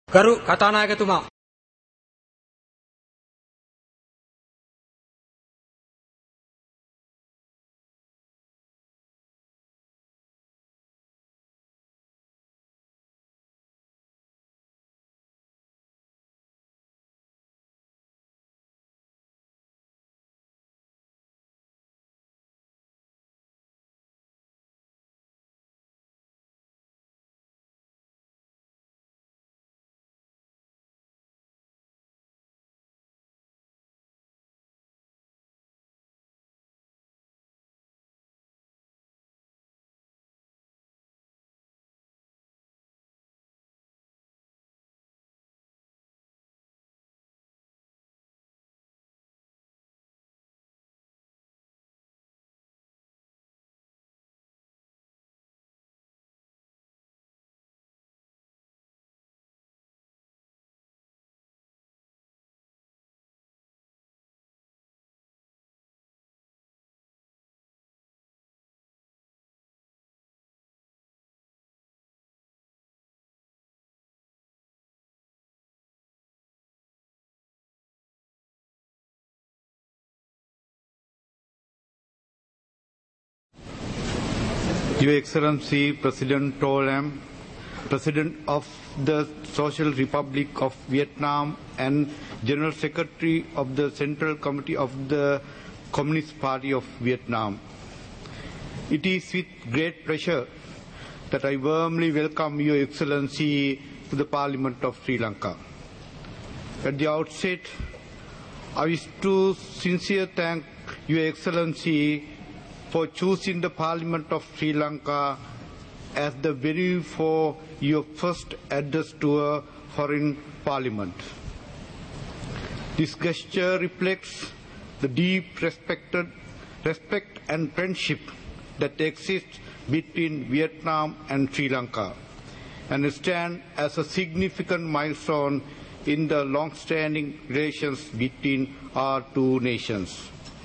ගරු කතානායකතුමා Your Excellency President To Lam, President of the Social Republic of Vietnam and General Secretary of the Central Committee of the Communist Party of Vietnam. It is with great pleasure that I warmly welcome Your Excellency to the Parliament of Sri Lanka. At the outset, I wish to sincerely thank Your Excellency for choosing the Parliament of Sri Lanka as the venue for your first address to a foreign parliament. This gesture reflects the deep respect and friendship that exists between Vietnam and Sri Lanka and stands as a significant milestone in the long-standing relations between our two nations.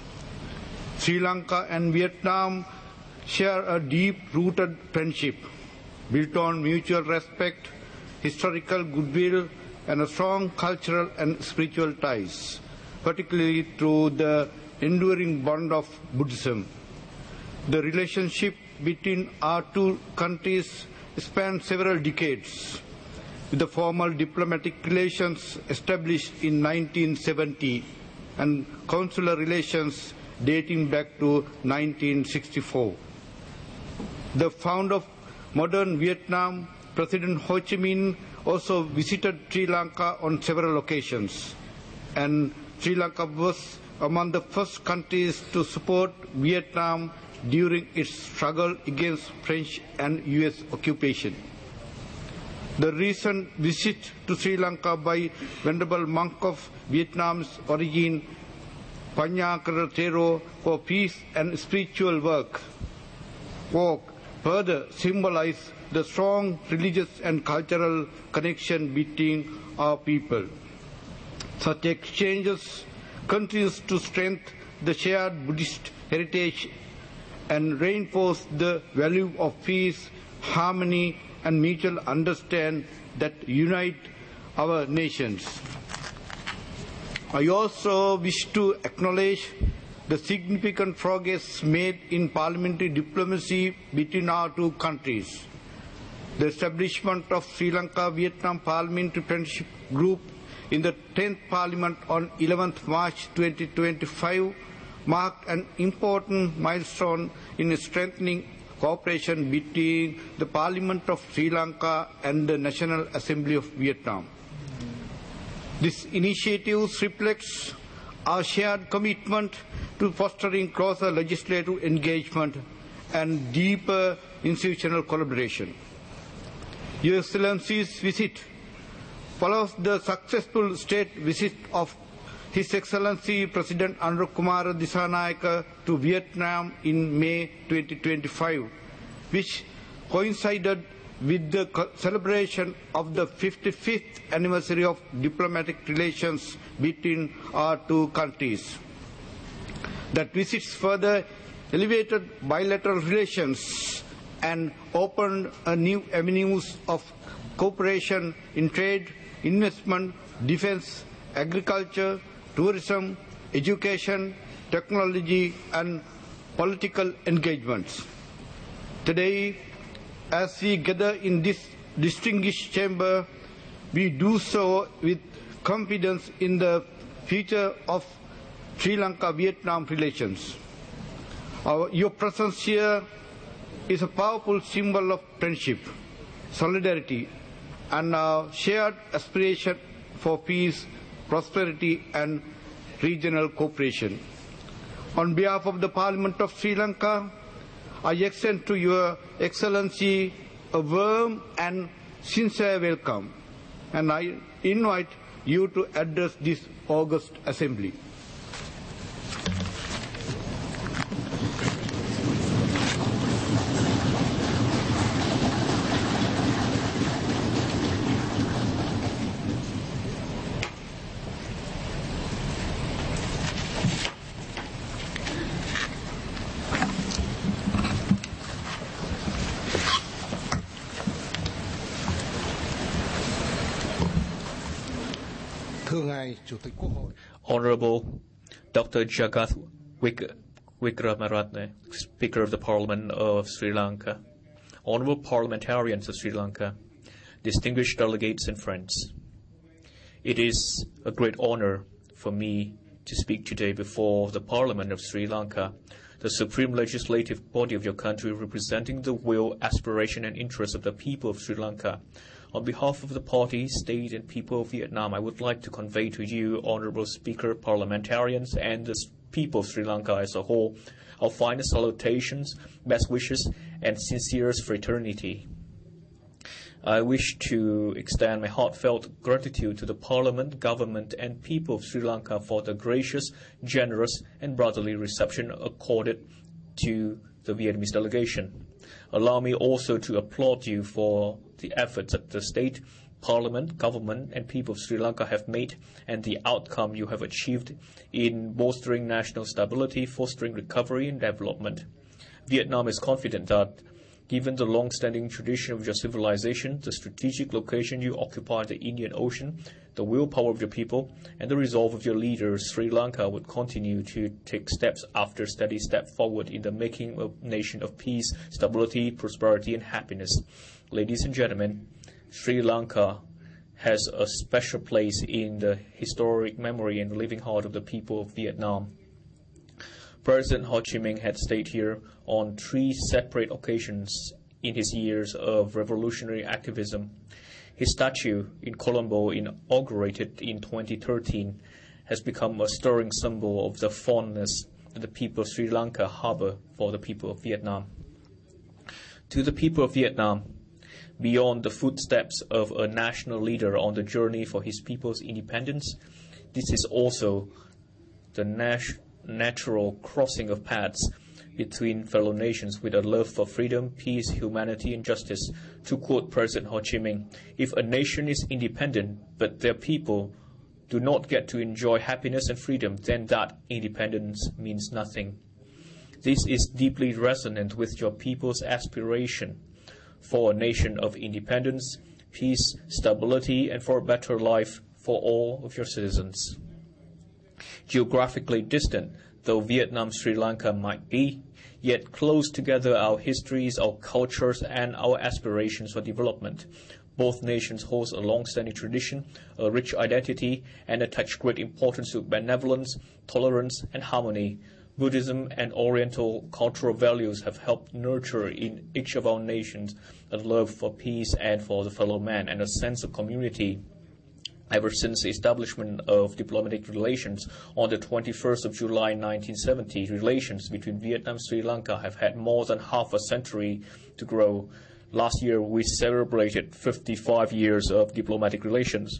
Sri Lanka and Vietnam share a deep-rooted friendship built on mutual respect, historical goodwill, and a strong cultural and spiritual ties, particularly through the enduring bond of Buddhism. The relationship between our two countries spans several decades, with the formal diplomatic relations established in 1970 and consular relations dating back to 1964. The founder of modern Vietnam, President Ho Chi Minh, also visited Sri Lanka on several occasions, and Sri Lanka was among the first countries to support Vietnam during its struggle against French and US occupation. The recent visit to Sri Lanka by Venerable monk of Vietnam's origin, Panyakara Thero, for peace and spiritual work further symbolize the strong religious and cultural connection between our people. Such exchanges continue to strengthen the shared Buddhist heritage and reinforce the value of peace, harmony, and mutual understanding that unite our nations. I also wish to acknowledge the significant progress made in parliamentary diplomacy between our two countries. The establishment of Sri Lanka-Vietnam Parliamentary Friendship Group in the 10th Parliament on 11th March 2025 marked an important milestone in strengthening cooperation between the Parliament of Sri Lanka and the National Assembly of Vietnam. This initiative reflects our shared commitment to fostering closer legislative engagement and deeper institutional collaboration. Your Excellency's visit follows the successful state visit of His Excellency President Anurukumara Dissanayake to Vietnam in May 2025, which coincided with the celebration of the 55th anniversary of diplomatic relations between our two countries. That visit further elevated bilateral relations and opened a new avenues of cooperation in trade, investment, defense, agriculture, tourism, education, technology, and political engagements. Today, as we gather in this distinguished chamber, we do so with confidence in the future of Sri Lanka-Vietnam relations. Your presence here is a powerful symbol of friendship, solidarity, and our shared aspiration for peace, prosperity, and regional cooperation. On behalf of the Parliament of Sri Lanka, I extend to Your Excellency a warm and sincere welcome, and I invite you to address this august assembly. Honorable Dr. Jagat Wickramaratne, Speaker of the Parliament of Sri Lanka, Honorable Parliamentarians of Sri Lanka, distinguished delegates and friends. It is a great honor for me to speak today before the Parliament of Sri Lanka, the supreme legislative body of your country, representing the will, aspiration, and interests of the people of Sri Lanka. On behalf of the party, state, and people of Vietnam, I would like to convey to you, Honorable Speaker, parliamentarians, and the people of Sri Lanka as a whole, our finest salutations, best wishes, and sincerest fraternity. I wish to extend my heartfelt gratitude to the Parliament, government, and people of Sri Lanka for the gracious, generous, and brotherly reception accorded to the Vietnamese delegation. Allow me also to applaud you for the efforts that the state, parliament, government, and people of Sri Lanka have made and the outcome you have achieved in bolstering national stability, fostering recovery and development. Vietnam is confident that, given the long-standing tradition of your civilization, the strategic location you occupy in the Indian Ocean, the willpower of your people, and the resolve of your leaders, Sri Lanka would continue to take steps after steady step forward in the making of a nation of peace, stability, prosperity, and happiness. Ladies and gentlemen, Sri Lanka has a special place in the historic memory and the living heart of the people of Vietnam. President Ho Chi Minh had stayed here on 3 separate occasions in his years of revolutionary activism. His statue in Colombo, inaugurated in 2013, has become a stirring symbol of the fondness that the people of Sri Lanka harbor for the people of Vietnam. To the people of Vietnam, beyond the footsteps of a national leader on the journey for his people's independence, this is also the natural crossing of paths between fellow nations with a love for freedom, peace, humanity, and justice. To quote President Ho Chi Minh, if a nation is independent but their people do not get to enjoy happiness and freedom, then that independence means nothing. This is deeply resonant with your people's aspiration for a nation of independence, peace, stability, and for a better life for all of your citizens. Geographically distant though Vietnam, Sri Lanka might be, yet close together our histories, our cultures, and our aspirations for development. Both nations hold a long-standing tradition, a rich identity, and attach great importance to benevolence, tolerance, and harmony. Buddhism and Oriental cultural values have helped nurture in each of our nations a love for peace and for the fellow man, and a sense of community. Ever since the establishment of diplomatic relations on the 21st of July 1970, relations between Vietnam and Sri Lanka have had more than half a century to grow. Last year, we celebrated 55 years of diplomatic relations.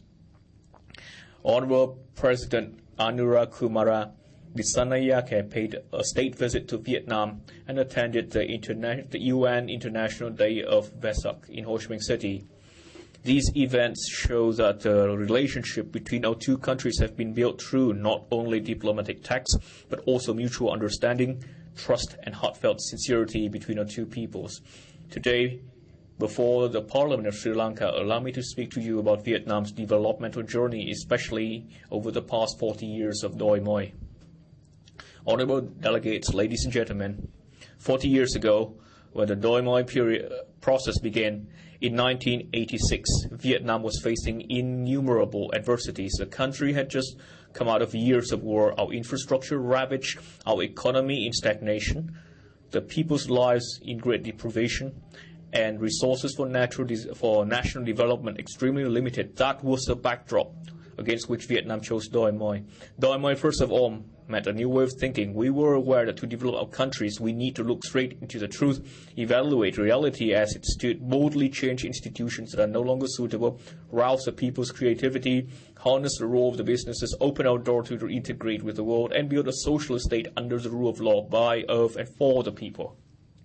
Honorable President Anura Kumara Dissanayake paid a state visit to Vietnam and attended the UN International Day of Vesak in Ho Chi Minh City. These events show that the relationship between our two countries have been built through not only diplomatic tacts, but also mutual understanding, trust, and heartfelt sincerity between our two peoples. Today, Before the Parliament of Sri Lanka, allow me to speak to you about Vietnam's developmental journey, especially over the past 40 years of Doi Moi. Honorable delegates, ladies and gentlemen, 40 years ago, when the Doi Moi process began, in 1986, Vietnam was facing innumerable adversities. The country had just come out of years of war, our infrastructure ravaged, our economy in stagnation, the people's lives in great deprivation, and resources for national development extremely limited. That was the backdrop against which Vietnam chose Doi Moi. Doi Moi, first of all, meant a new way of thinking. We were aware that to develop our countries, we need to look straight into the truth, evaluate reality as it stood, boldly change institutions that are no longer suitable, rouse the people's creativity, harness the role of the businesses, open our door to integrate with the world, and build a socialist state under the rule of law, by, of, and for the people.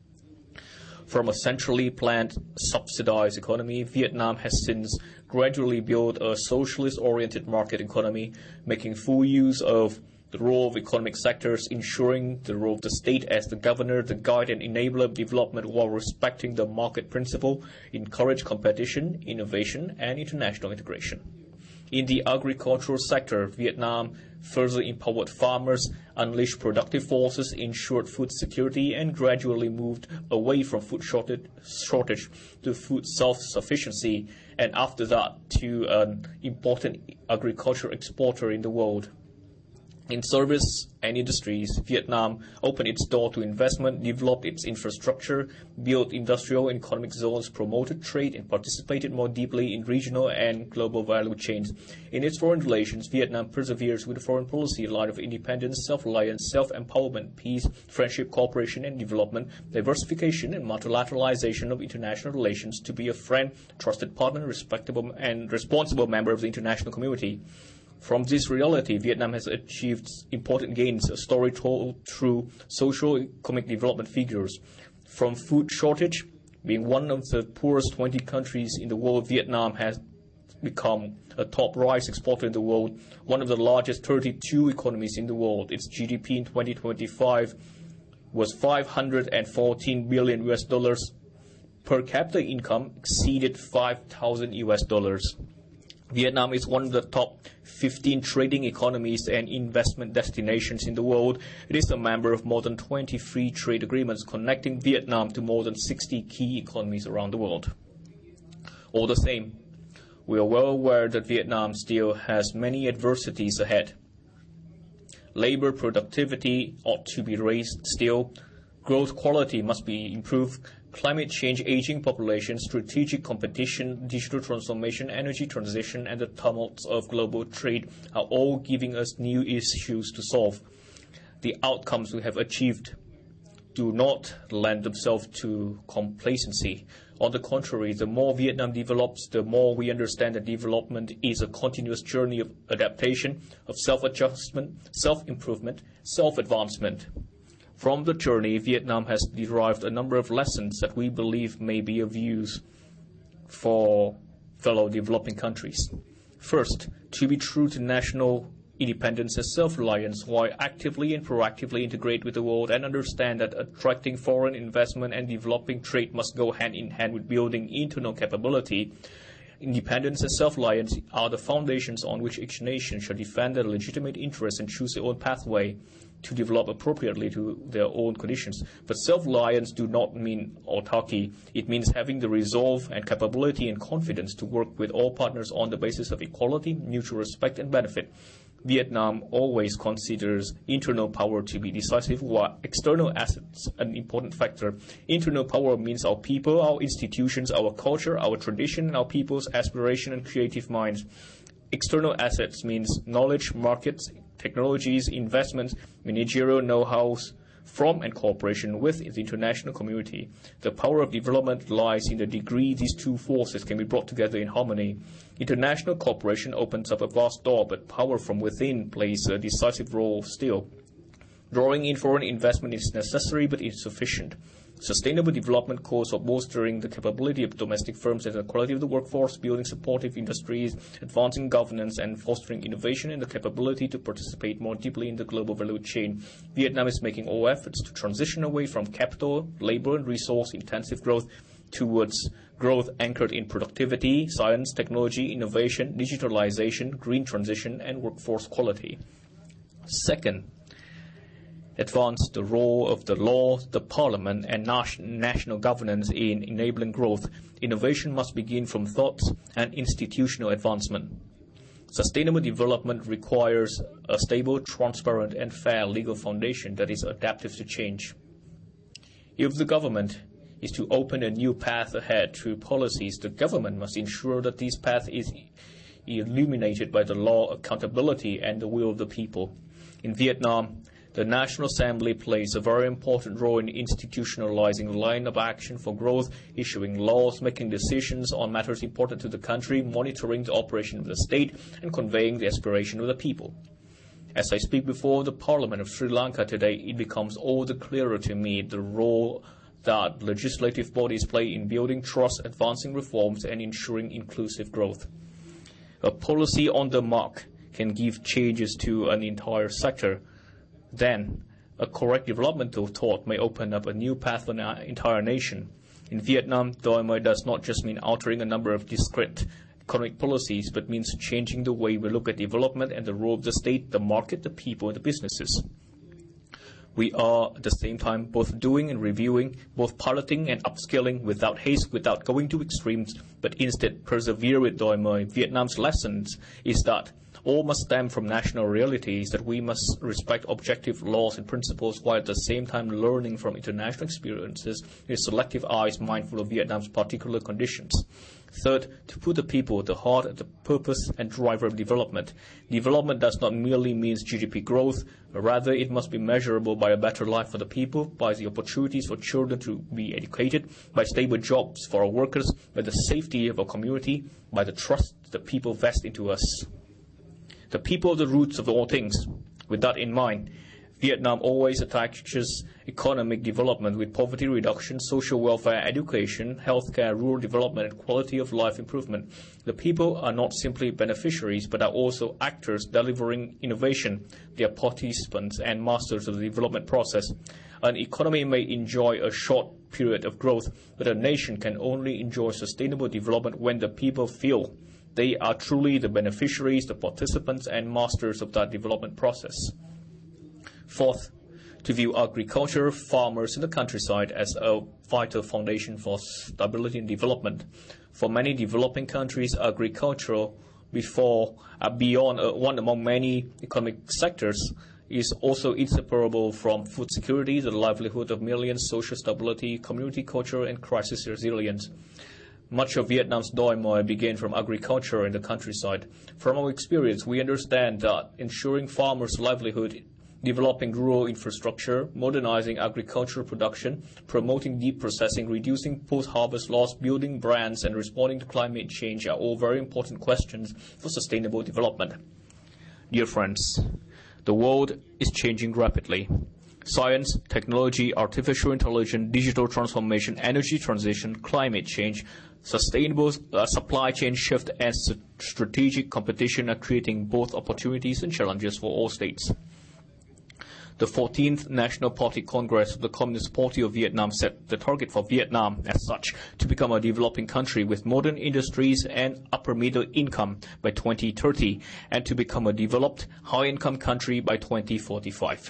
From a centrally planned, subsidized economy, Vietnam has since gradually built a socialist-oriented market economy, making full use of the role of economic sectors, ensuring the role of the state as the governor, the guide and enabler of development while respecting the market principle, encourage competition, innovation, and international integration. In the agricultural sector, Vietnam further empowered farmers, unleashed productive forces, ensured food security, and gradually moved away from food shortage to food self-sufficiency, and after that to an important agricultural exporter in the world. In service and industries, Vietnam opened its door to investment, developed its infrastructure, built industrial and economic zones, promoted trade, and participated more deeply in regional and global value chains. In its foreign relations, Vietnam perseveres with a foreign policy line of independence, self-reliance, self-empowerment, peace, friendship, cooperation and development, diversification and multilateralization of international relations to be a friend, trusted partner, respectable and responsible member of the international community. From this reality, Vietnam has achieved important gains, a story told through socio-economic development figures. From food shortage, being one of the poorest 20 countries in the world, Vietnam has become a top rice exporter in the world, one of the largest 32 economies in the world. Its GDP in 2025 was $514 billion US dollars. Per capita income exceeded $5,000 US dollars. Vietnam is one of the top 15 trading economies and investment destinations in the world. It is a member of more than 20 free trade agreements connecting Vietnam to more than 60 key economies around the world. All the same, we are well aware that Vietnam still has many adversities ahead. Labor productivity ought to be raised still. Growth quality must be improved. Climate change, aging population, strategic competition, digital transformation, energy transition, and the tumults of global trade are all giving us new issues to solve. The outcomes we have achieved do not lend themselves to complacency. On the contrary, the more Vietnam develops, the more we understand that development is a continuous journey of adaptation, of self-adjustment, self-improvement, self-advancement. From the journey, Vietnam has derived a number of lessons that we believe may be of use for fellow developing countries. First, to be true to national independence and self-reliance while actively and proactively integrate with the world and understand that attracting foreign investment and developing trade must go hand in hand with building internal capability. Independence and self-reliance are the foundations on which each nation shall defend their legitimate interests and choose their own pathway to develop appropriately to their own conditions. But self-reliance do not mean autarky. It means having the resolve and capability and confidence to work with all partners on the basis of equality, mutual respect, and benefit. Vietnam always considers internal power to be decisive, while external assets an important factor. Internal power means our people, our institutions, our culture, our tradition, and our people's aspiration and creative minds. External assets means knowledge, markets, technologies, investments, managerial know-hows from and cooperation with the international community. The power of development lies in the degree these two forces can be brought together in harmony. International cooperation opens up a vast door, but power from within plays a decisive role still. Drawing in foreign investment is necessary but insufficient. Sustainable development calls for bolstering the capability of domestic firms and the quality of the workforce, building supportive industries, advancing governance, and fostering innovation and the capability to participate more deeply in the global value chain. Vietnam is making all efforts to transition away from capital, labor, and resource-intensive growth towards growth anchored in productivity, science, technology, innovation, digitalization, green transition, and workforce quality. Second, advance the role of the law, the parliament, and national governance in enabling growth. Innovation must begin from thoughts and institutional advancement. Sustainable development requires a stable, transparent, and fair legal foundation that is adaptive to change. If the government is to open a new path ahead through policies, the government must ensure that this path is illuminated by the law, accountability, and the will of the people. In Vietnam, the National Assembly plays a very important role in institutionalizing the line of action for growth, issuing laws, making decisions on matters important to the country, monitoring the operation of the state, and conveying the aspiration of the people. As I speak before the Parliament of Sri Lanka today, it becomes all the clearer to me the role that legislative bodies play in building trust, advancing reforms, and ensuring inclusive growth. A policy on the mark can give changes to an entire sector. Then, a correct developmental thought may open up a new path for an entire nation. In Vietnam, Doi Moi does not just mean altering a number of discrete economic policies, but means changing the way we look at development and the role of the state, the market, the people, and the businesses. We are, at the same time, both doing and reviewing, both piloting and upscaling without haste, without going to extremes, but instead persevere with Doi Moi. Vietnam's lessons is that all must stem from national realities, that we must respect objective laws and principles while at the same time learning from international experiences with selective eyes mindful of Vietnam's particular conditions. Third, to put the people at the heart of the purpose and driver of development. Development does not merely mean GDP growth, but rather it must be measurable by a better life for the people, by the opportunities for children to be educated, by stable jobs for our workers, by the safety of our community, by the trust that people vest into us. The people are the roots of all things. With that in mind, Vietnam always attaches economic development with poverty reduction, social welfare, education, healthcare, rural development, and quality of life improvement. The people are not simply beneficiaries, but are also actors delivering innovation. They are participants and masters of the development process. An economy may enjoy a short period of growth, but a nation can only enjoy sustainable development when the people feel they are truly the beneficiaries, the participants, and masters of that development process. Fourth, to view agriculture, farmers in the countryside as a vital foundation for stability and development. For many developing countries, agriculture, beyond one among many economic sectors, is also inseparable from food security, the livelihood of millions, social stability, community culture, and crisis resilience. Much of Vietnam's Doi Moi began from agriculture in the countryside. From our experience, we understand that ensuring farmers' livelihood, developing rural infrastructure, modernizing agricultural production, promoting deep processing, reducing post-harvest loss, building brands, and responding to climate change are all very important questions for sustainable development. Dear friends, the world is changing rapidly. Science, technology, artificial intelligence, digital transformation, energy transition, climate change, sustainable supply chain shift, and strategic competition are creating both opportunities and challenges for all states. The 14th National Party Congress of the Communist Party of Vietnam set the target for Vietnam as such to become a developing country with modern industries and upper middle income by 2030 and to become a developed high-income country by 2045.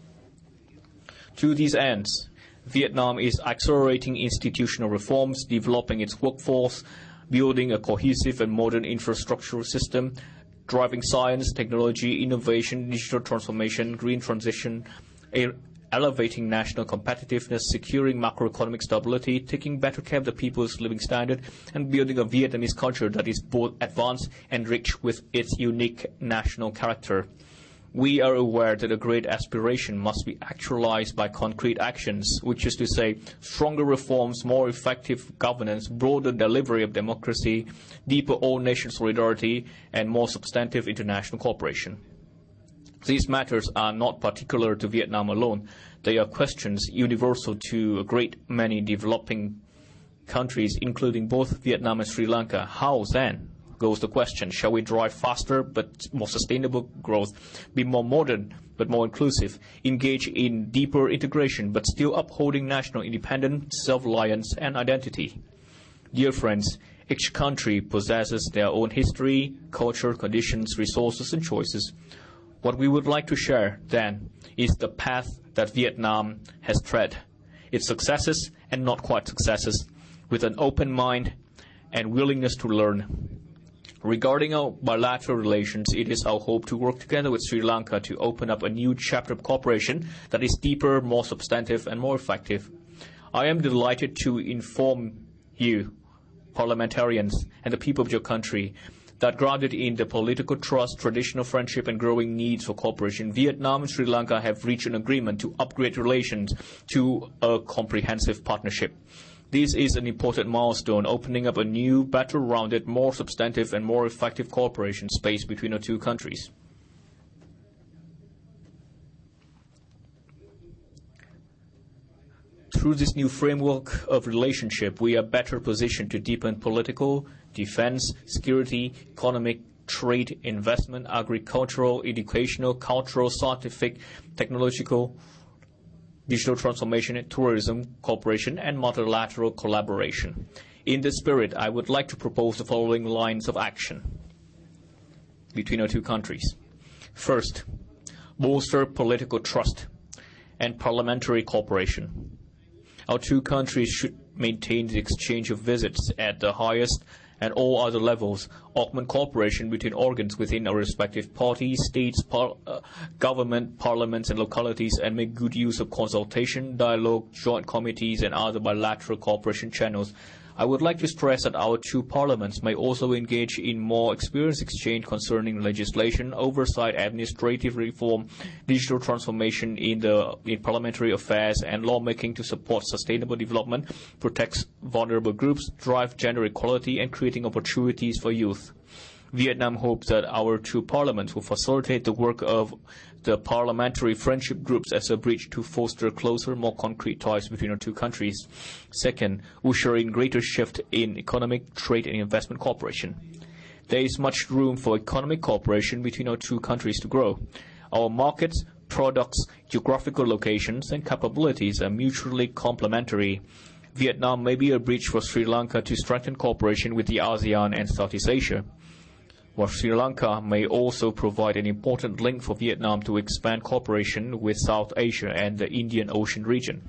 To these ends, Vietnam is accelerating institutional reforms, developing its workforce, building a cohesive and modern infrastructural system, driving science, technology, innovation, digital transformation, green transition, elevating national competitiveness, securing macroeconomic stability, taking better care of the people's living standard, and building a Vietnamese culture that is both advanced and rich with its unique national character. We are aware that a great aspiration must be actualized by concrete actions, which is to say, stronger reforms, more effective governance, broader delivery of democracy, deeper all-nation solidarity, and more substantive international cooperation. These matters are not particular to Vietnam alone. They are questions universal to a great many developing countries, including both Vietnam and Sri Lanka. How, then, goes the question, shall we drive faster but more sustainable growth, be more modern but more inclusive, engage in deeper integration but still upholding national independence, self-reliance, and identity? Dear friends, each country possesses their own history, culture, conditions, resources, and choices. What we would like to share, then, is the path that Vietnam has tread, its successes and not quite successes, with an open mind and willingness to learn. Regarding our bilateral relations, it is our hope to work together with Sri Lanka to open up a new chapter of cooperation that is deeper, more substantive, and more effective. I am delighted to inform you, parliamentarians, and the people of your country, that grounded in the political trust, traditional friendship, and growing needs for cooperation, Vietnam and Sri Lanka have reached an agreement to upgrade relations to a comprehensive partnership. This is an important milestone, opening up a new, better rounded, more substantive, and more effective cooperation space between our two countries. Through this new framework of relationship, we are better positioned to deepen political, defense, security, economic, trade, investment, agricultural, educational, cultural, scientific, technological, digital transformation, tourism, cooperation, and multilateral collaboration. In this spirit, I would like to propose the following lines of action between our two countries. First, bolster political trust and parliamentary cooperation. Our two countries should maintain the exchange of visits at the highest and all other levels, augment cooperation between organs within our respective parties, states, government, parliaments, and localities, and make good use of consultation, dialogue, joint committees, and other bilateral cooperation channels. I would like to stress that our two parliaments may also engage in more experience exchange concerning legislation, oversight, administrative reform, digital transformation in parliamentary affairs, and lawmaking to support sustainable development, protect vulnerable groups, drive gender equality, and creating opportunities for youth. Vietnam hopes that our two parliaments will facilitate the work of the parliamentary friendship groups as a bridge to foster closer, more concrete ties between our two countries. Second, usher in greater shift in economic, trade, and investment cooperation. There is much room for economic cooperation between our two countries to grow. Our markets, products, geographical locations, and capabilities are mutually complementary. Vietnam may be a bridge for Sri Lanka to strengthen cooperation with the ASEAN and Southeast Asia, while Sri Lanka may also provide an important link for Vietnam to expand cooperation with South Asia and the Indian Ocean region.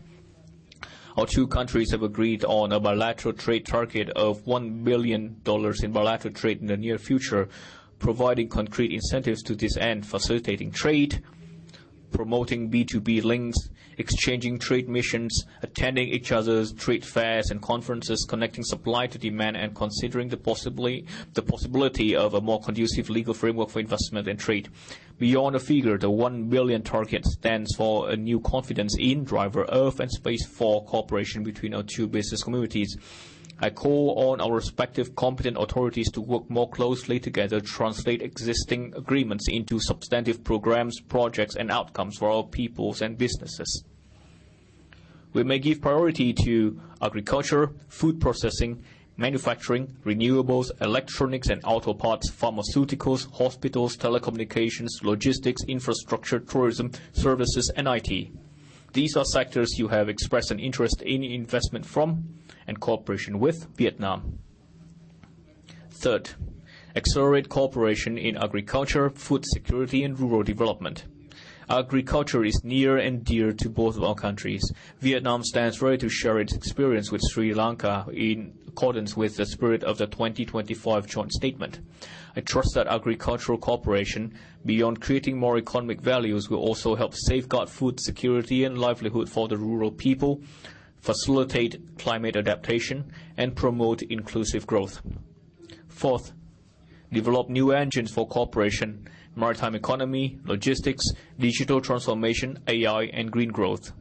Our two countries have agreed on a bilateral trade target of $1 billion in bilateral trade in the near future, providing concrete incentives to this end, facilitating trade, promoting B2B links, exchanging trade missions, attending each other's trade fairs and conferences, connecting supply to demand, and considering the possibility of a more conducive legal framework for investment and trade. Beyond a figure, the 1 billion target stands for a new confidence in driver of and space for cooperation between our two business communities. I call on our respective competent authorities to work more closely together to translate existing agreements into substantive programs, projects, and outcomes for our peoples and businesses. We may give priority to agriculture, food processing, manufacturing, renewables, electronics and auto parts, pharmaceuticals, hospitals, telecommunications, logistics, infrastructure, tourism, services, and IT. These are sectors you have expressed an interest in investment from and cooperation with Vietnam. Third, accelerate cooperation in agriculture, food security, and rural development. Agriculture is near and dear to both of our countries. Vietnam stands ready to share its experience with Sri Lanka in accordance with the spirit of the 2025 joint statement. I trust that agricultural cooperation, beyond creating more economic values, will also help safeguard food security and livelihood for the rural people, facilitate climate adaptation, and promote inclusive growth. Fourth, develop new engines for cooperation, maritime economy, logistics, digital transformation, AI, and green growth.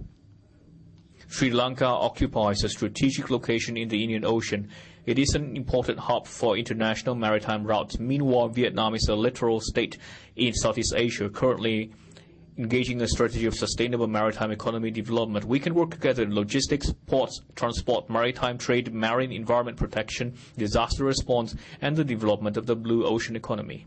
Sri Lanka occupies a strategic location in the Indian Ocean. It is an important hub for international maritime routes. Meanwhile, Vietnam is a littoral state in Southeast Asia, currently engaging a strategy of sustainable maritime economy development. We can work together in logistics, ports, transport, maritime trade, marine environment protection, disaster response, and the development of the blue ocean economy.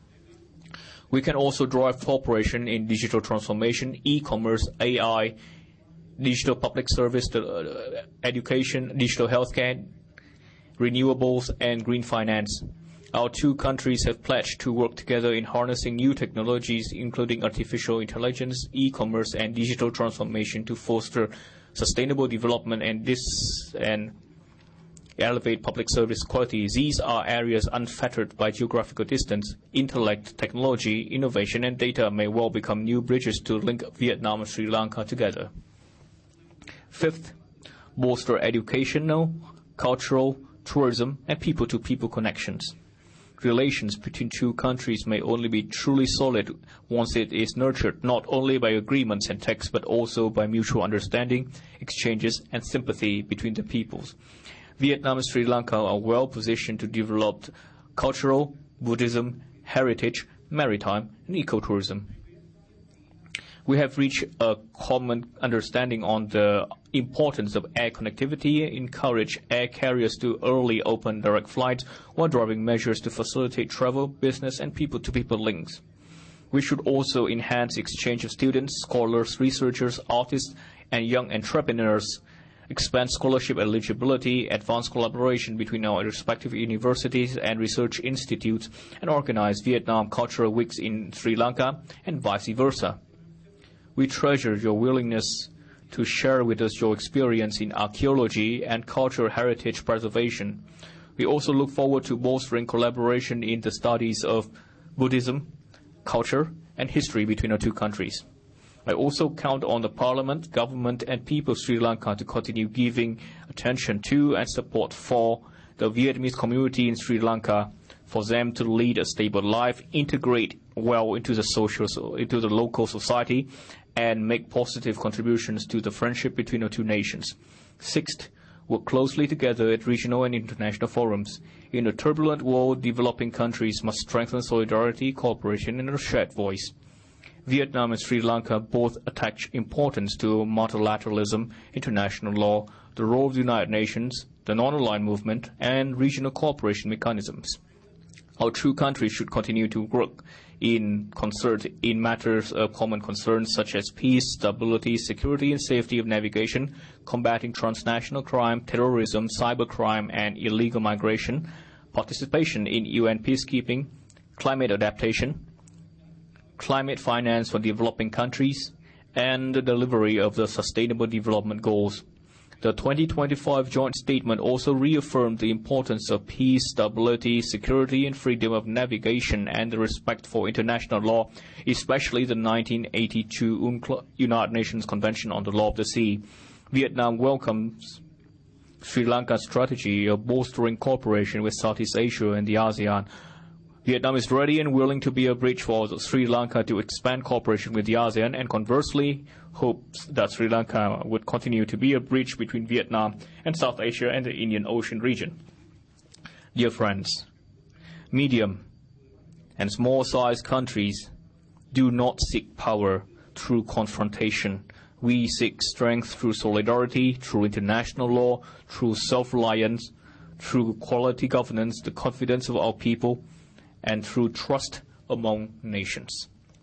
We can also drive cooperation in digital transformation, e-commerce, AI, digital public service, education, digital healthcare, renewables, and green finance. Our two countries have pledged to work together in harnessing new technologies, including artificial intelligence, e-commerce, and digital transformation to foster sustainable development and elevate public service quality. These are areas unfettered by geographical distance. Intellect, technology, innovation, and data may well become new bridges to link Vietnam and Sri Lanka together. Fifth, bolster educational, cultural, tourism, and people-to-people connections. Relations between two countries may only be truly solid once it is nurtured not only by agreements and texts but also by mutual understanding, exchanges, and sympathy between the peoples. Vietnam and Sri Lanka are well positioned to develop cultural, Buddhism, heritage, maritime, and ecotourism. We have reached a common understanding on the importance of air connectivity and encourage air carriers to early open direct flights while driving measures to facilitate travel, business, and people-to-people links. We should also enhance exchange of students, scholars, researchers, artists, and young entrepreneurs, expand scholarship eligibility, advance collaboration between our respective universities and research institutes, and organize Vietnam Cultural Weeks in Sri Lanka and vice versa. We treasure your willingness to share with us your experience in archaeology and cultural heritage preservation. We also look forward to bolstering collaboration in the studies of Buddhism, culture, and history between our two countries. I also count on the Parliament, government, and people of Sri Lanka to continue giving attention to and support for the Vietnamese community in Sri Lanka, for them to lead a stable life, integrate well into the local society, and make positive contributions to the friendship between our two nations. Sixth, work closely together at regional and international forums. In a turbulent world, developing countries must strengthen solidarity, cooperation, and a shared voice. Vietnam and Sri Lanka both attach importance to multilateralism, international law, the role of the United Nations, the non-aligned movement, and regional cooperation mechanisms. Our two countries should continue to work in concert in matters of common concern such as peace, stability, security, and safety of navigation, combating transnational crime, terrorism, cybercrime, and illegal migration, participation in UN peacekeeping, climate adaptation, climate finance for developing countries, and the delivery of the Sustainable Development Goals. The 2025 joint statement also reaffirmed the importance of peace, stability, security, and freedom of navigation and the respect for international law, especially the 1982 United Nations Convention on the Law of the Sea. Vietnam welcomes Sri Lanka's strategy of bolstering cooperation with Southeast Asia and the ASEAN. Vietnam is ready and willing to be a bridge for Sri Lanka to expand cooperation with the ASEAN, and conversely hopes that Sri Lanka would continue to be a bridge between Vietnam and South Asia and the Indian Ocean region. Dear friends, medium and small-sized countries do not seek power through confrontation. We seek strength through solidarity, through international law, through self-reliance, through quality governance, the confidence of our people, and through trust among nations.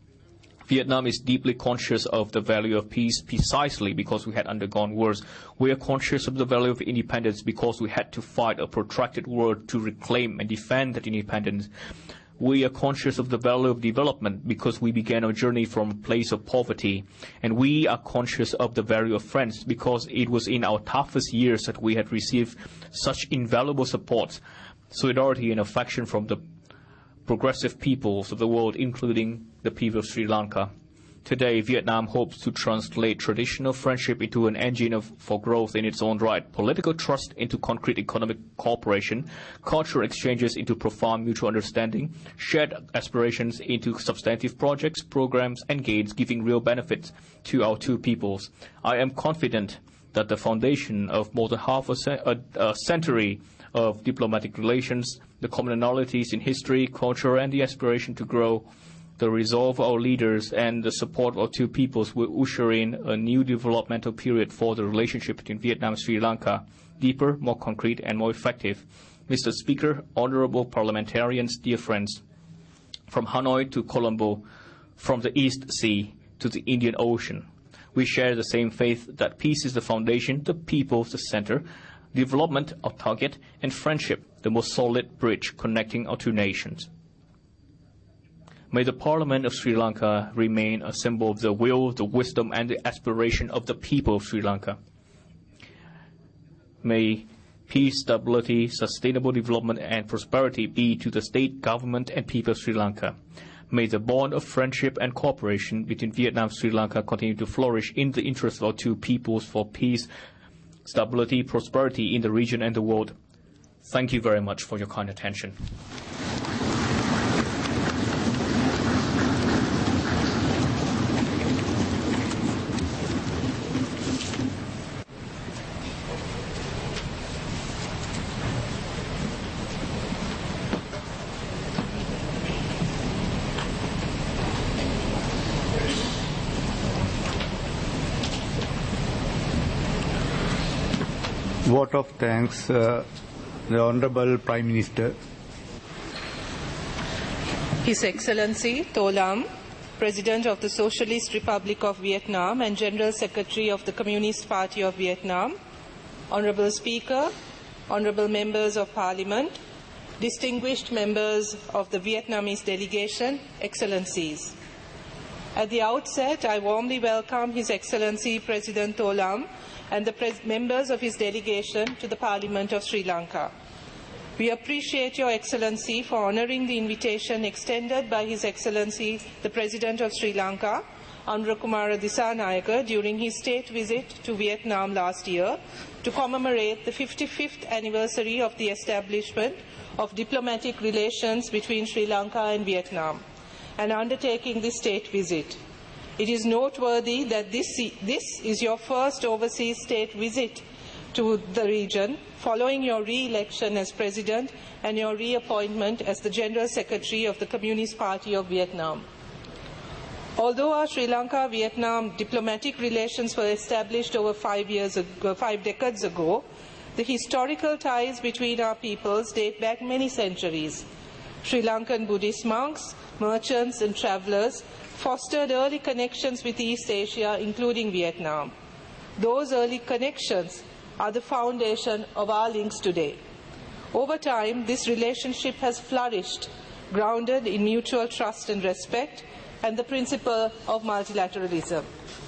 Vietnam is deeply conscious of the value of peace precisely because we had undergone wars. We are conscious of the value of independence because we had to fight a protracted war to reclaim and defend that independence. We are conscious of the value of development because we began our journey from a place of poverty. And we are conscious of the value of friends because it was in our toughest years that we had received such invaluable support, solidarity, and affection from the progressive peoples of the world, including the people of Sri Lanka. Today, Vietnam hopes to translate traditional friendship into an engine for growth in its own right, political trust into concrete economic cooperation, cultural exchanges into profound mutual understanding, shared aspirations into substantive projects, programs, and gains giving real benefits to our two peoples. I am confident that the foundation of more than half a century of diplomatic relations, the commonalities in history, culture, and the aspiration to grow, the resolve of our leaders, and the support of our two peoples will usher in a new developmental period for the relationship between Vietnam and Sri Lanka, deeper, more concrete, and more effective. Mr. Speaker, honorable parliamentarians, dear friends, from Hanoi to Colombo, from the East Sea to the Indian Ocean, we share the same faith that peace is the foundation, the people the center, development our target, and friendship the most solid bridge connecting our two nations. May the Parliament of Sri Lanka remain a symbol of the will, the wisdom, and the aspiration of the people of Sri Lanka. May peace, stability, sustainable development, and prosperity be to the state, government, and people of Sri Lanka. May the bond of friendship and cooperation between Vietnam and Sri Lanka continue to flourish in the interest of our two peoples for peace, stability, prosperity in the region and the world. Thank you very much for your kind attention. Vote of thanks, the Honorable Prime Minister. His Excellency To Lam, President of the Socialist Republic of Vietnam and General Secretary of the Communist Party of Vietnam, Honorable Speaker, Honorable Members of Parliament, distinguished members of the Vietnamese delegation, Excellencies. At the outset, I warmly welcome His Excellency President To Lam and the members of his delegation to the Parliament of Sri Lanka. We appreciate Your Excellency for honouring the invitation extended by His Excellency the President of Sri Lanka, Anurakumara Dissanayake, during his state visit to Vietnam last year to commemorate the 55th anniversary of the establishment of diplomatic relations between Sri Lanka and Vietnam, and undertaking this state visit. It is noteworthy that this is your first overseas state visit to the region, following your re-election as President and your reappointment as the General Secretary of the Communist Party of Vietnam. Although our Sri Lanka-Vietnam diplomatic relations were established over 5 decades ago, the historical ties between our peoples date back many centuries. Sri Lankan Buddhist monks, merchants and travellers fostered early connections with East Asia, including Vietnam. Those early connections are the foundation of our links today. Over time, this relationship has flourished, grounded in mutual trust and respect, and the principle of multilateralism.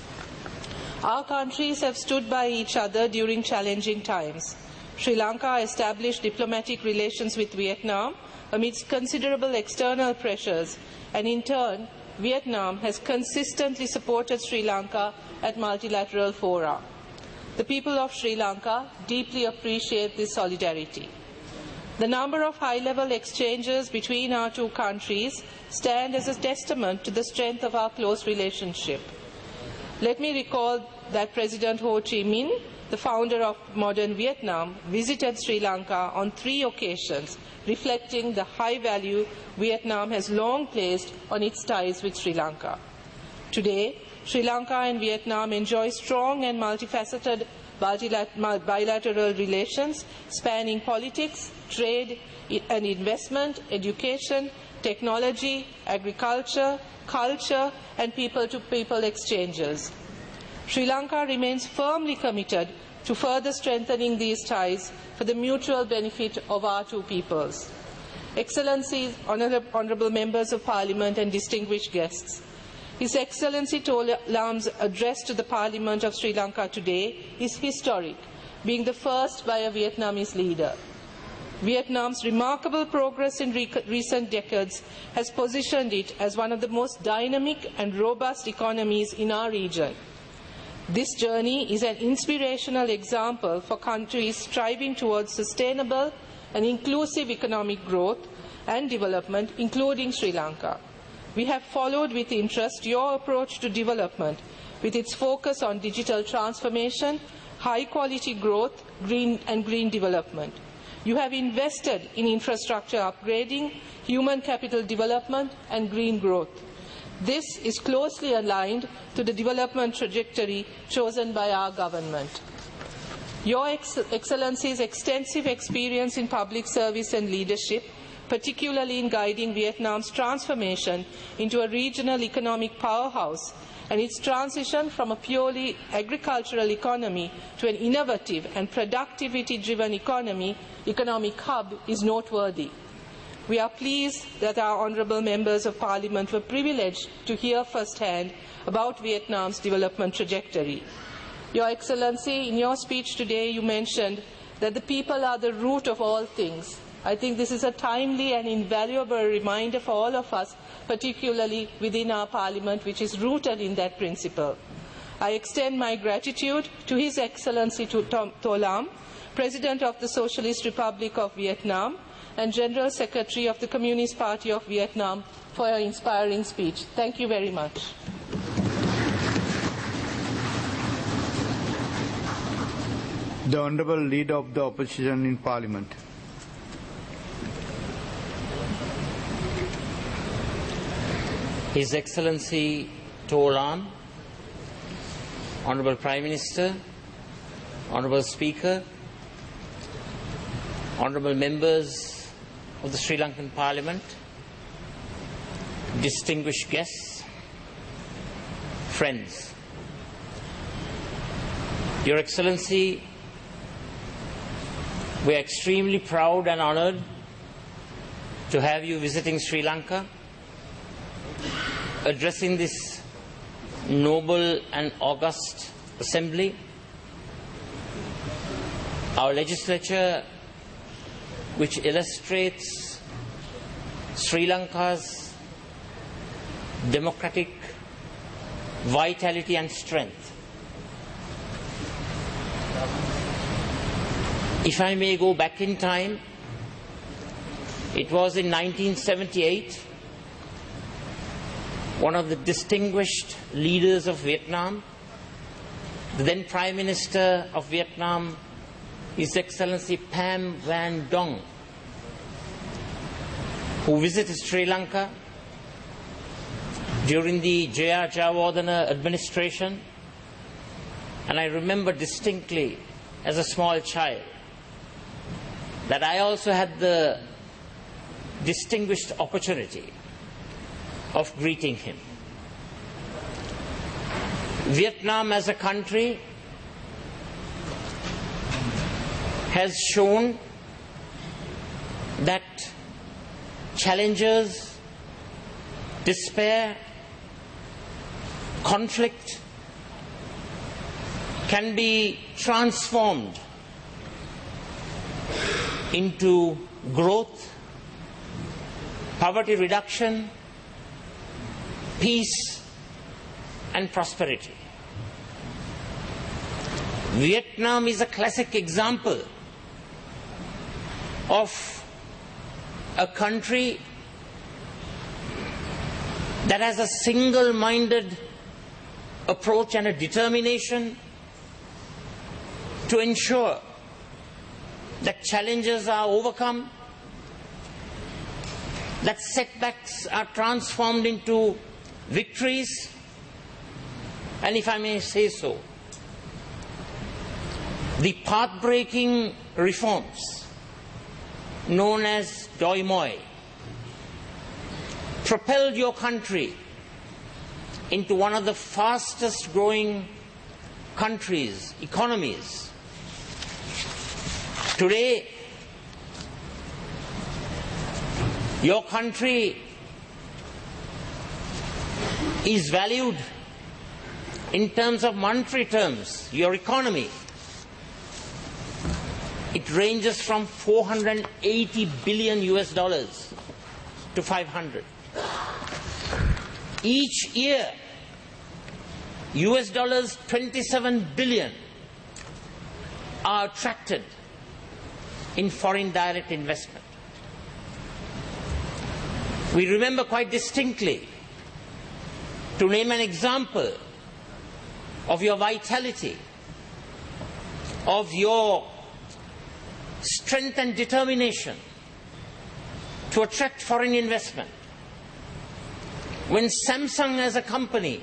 Our countries have stood by each other during challenging times. Sri Lanka established diplomatic relations with Vietnam amidst considerable external pressures, and in turn, Vietnam has consistently supported Sri Lanka at multilateral fora. The people of Sri Lanka deeply appreciate this solidarity. The number of high-level exchanges between our two countries stand as a testament to the strength of our close relationship. Let me recall that President Ho Chi Minh, the founder of modern Vietnam, visited Sri Lanka on 3 occasions, reflecting the high value Vietnam has long placed on its ties with Sri Lanka. Today, Sri Lanka and Vietnam enjoy strong and multifaceted bilateral relations spanning politics, trade and investment, education, technology, agriculture, culture, and people-to-people exchanges. Sri Lanka remains firmly committed to further strengthening these ties for the mutual benefit of our two peoples. Excellencies, honourable members of Parliament and distinguished guests, His Excellency To Lam's address to the Parliament of Sri Lanka today is historic, being the first by a Vietnamese leader. Vietnam's remarkable progress in recent decades has positioned it as one of the most dynamic and robust economies in our region. This journey is an inspirational example for countries striving towards sustainable and inclusive economic growth and development, including Sri Lanka. We have followed with interest your approach to development, with its focus on digital transformation, high-quality growth, green development. You have invested in infrastructure upgrading, human capital development, and green growth. This is closely aligned to the development trajectory chosen by our government. Your Excellency's extensive experience in public service and leadership particularly in guiding Vietnam's transformation into a regional economic powerhouse and its transition from a purely agricultural economy to an innovative and productivity-driven economic hub is noteworthy. We are pleased that our honourable members of Parliament were privileged to hear firsthand about Vietnam's development trajectory. Your Excellency, in your speech today you mentioned that the people are the root of all things. I think this is a timely and invaluable reminder for all of us, particularly within our Parliament, which is rooted in that principle. I extend my gratitude to His Excellency To Lam, President of the Socialist Republic of Vietnam and General Secretary of the Communist Party of Vietnam, for your inspiring speech. Thank you very much. The Honourable Leader of the Opposition in Parliament. His Excellency To Lam, Honourable Prime Minister, Honourable Speaker, Honourable Members of the Sri Lankan Parliament, distinguished guests, friends. Your Excellency, we are extremely proud and honoured to have you visiting Sri Lanka, addressing this noble and august assembly. Our legislature, which illustrates Sri Lanka's democratic vitality and strength. If I may go back in time, it was in 1978, one of the distinguished leaders of Vietnam, the then Prime Minister of Vietnam, His Excellency Pham Van Dong, who visited Sri Lanka during the J.R. Jayawardena administration, and I remember distinctly as a small child that I also had the distinguished opportunity of greeting him. Vietnam as a country has shown that challenges, despair, conflict can be transformed into growth, poverty reduction, peace and prosperity. Vietnam is a classic example of a country that has a single-minded approach and a determination to ensure that challenges are overcome, that setbacks are transformed into victories, and if I may say so, the path-breaking reforms known as Doi Moi propelled your country into one of the fastest growing countries, economies. Today, your country is valued in terms of monetary terms, your economy. It ranges from $480 billion to 500. Each year, $27 billion are attracted in foreign direct investment. We remember quite distinctly, to name an example of your vitality, of your strength and determination to attract foreign investment. When Samsung as a company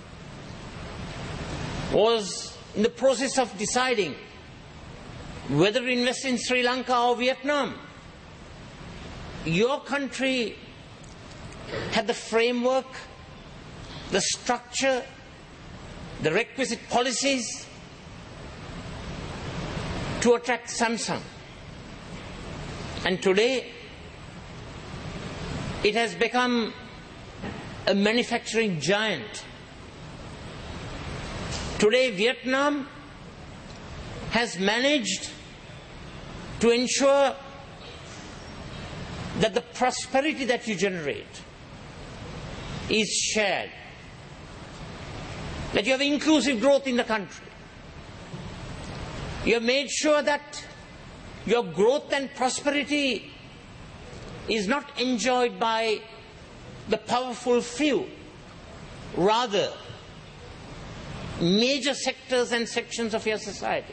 was in the process of deciding whether to invest in Sri Lanka or Vietnam, your country had the framework, the structure, the requisite policies to attract Samsung. And today, it has become a manufacturing giant. Today, Vietnam has managed to ensure that the prosperity that you generate is shared, that you have inclusive growth in the country. You have made sure that your growth and prosperity is not enjoyed by the powerful few. Rather, major sectors and sections of your society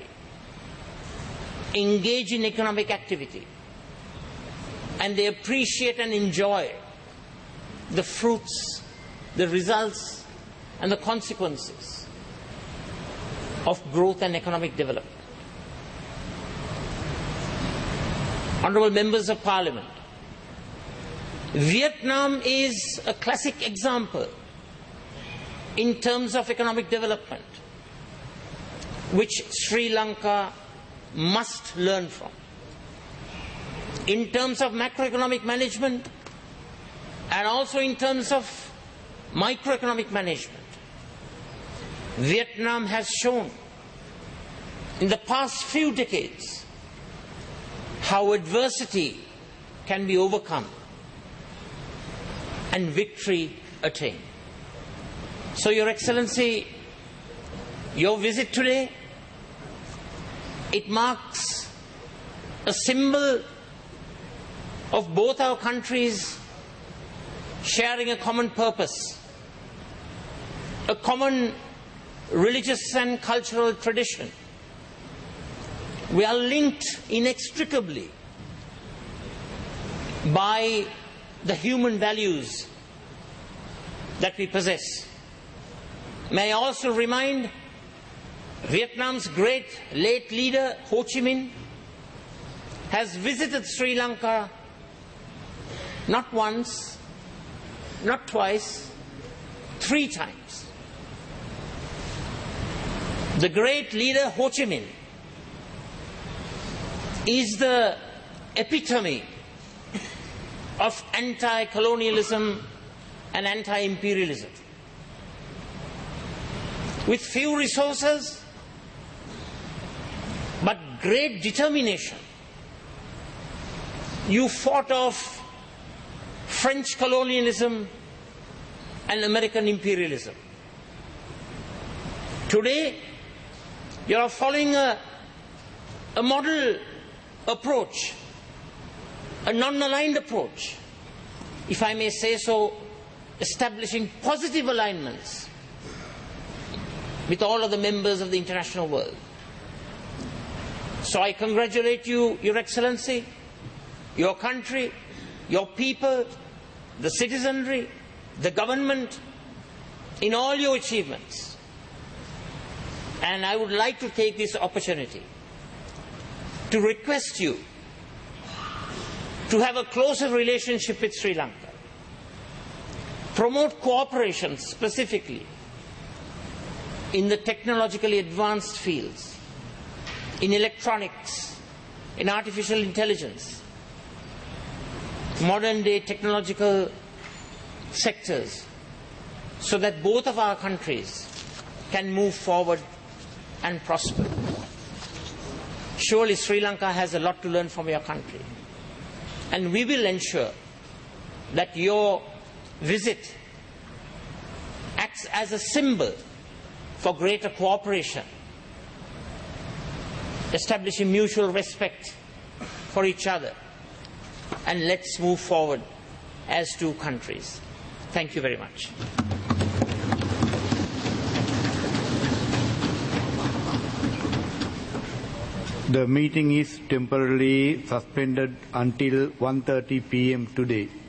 engage in economic activity, and they appreciate and enjoy the fruits, the results, and the consequences of growth and economic development. Honourable Members of Parliament, Vietnam is a classic example in terms of economic development, which Sri Lanka must learn from. In terms of macroeconomic management and also in terms of microeconomic management, Vietnam has shown in the past few decades how adversity can be overcome and victory attained. So, Your Excellency, your visit today, it marks a symbol of both our countries sharing a common purpose, a common religious and cultural tradition. We are linked inextricably by the human values that we possess. May I also remind Vietnam's great late leader Ho Chi Minh has visited Sri Lanka not once, not twice, 3 times. The great leader Ho Chi Minh is the epitome of anti-colonialism and anti-imperialism. With few resources, but great determination, you fought off French colonialism and American imperialism. Today, you are following a model approach, a non-aligned approach, if I may say so, establishing positive alignments with all of the members of the international world. So I congratulate you, Your Excellency, your country, your people, the citizenry, the government, in all your achievements. And I would like to take this opportunity to request you to have a closer relationship with Sri Lanka. Promote cooperation specifically in the technologically advanced fields, in electronics, in artificial intelligence, modern day technological sectors, so that both of our countries can move forward and prosper. Surely Sri Lanka has a lot to learn from your country, and we will ensure that your visit acts as a symbol for greater cooperation, establishing mutual respect for each other, and let's move forward as 2 countries. Thank you very much. The meeting is temporarily suspended until 1:30 p.m. today.